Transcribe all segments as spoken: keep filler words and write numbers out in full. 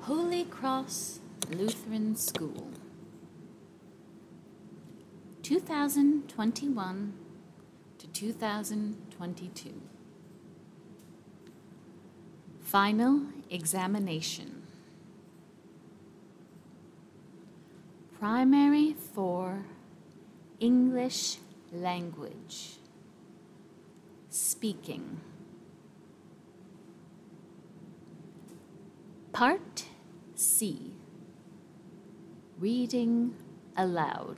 Holy Cross Lutheran School, two thousand twenty-one to two thousand twenty-two. Final examination. Primary four, English language. Speaking. Part C. Reading aloud.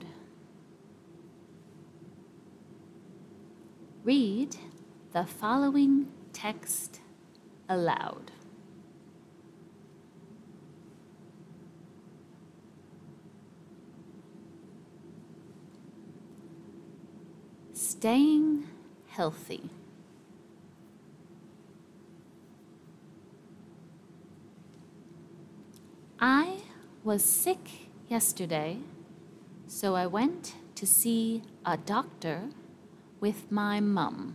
Read the following text aloud. Staying healthy. I was sick yesterday, so I went to see a doctor with my mum.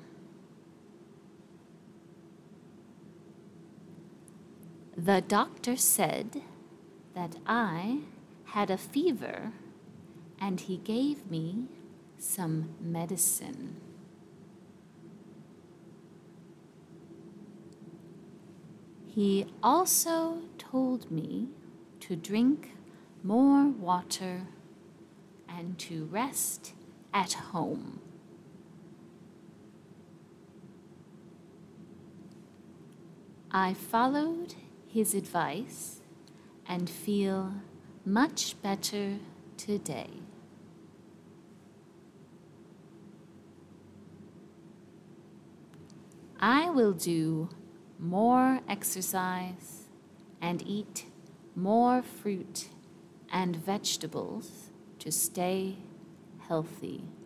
The doctor said that I had a fever and he gave me some medicine. He also told me to drink more water and to rest at home. I followed his advice and feel much better today. I will do more exercise and eat more fruit and vegetables to stay healthy.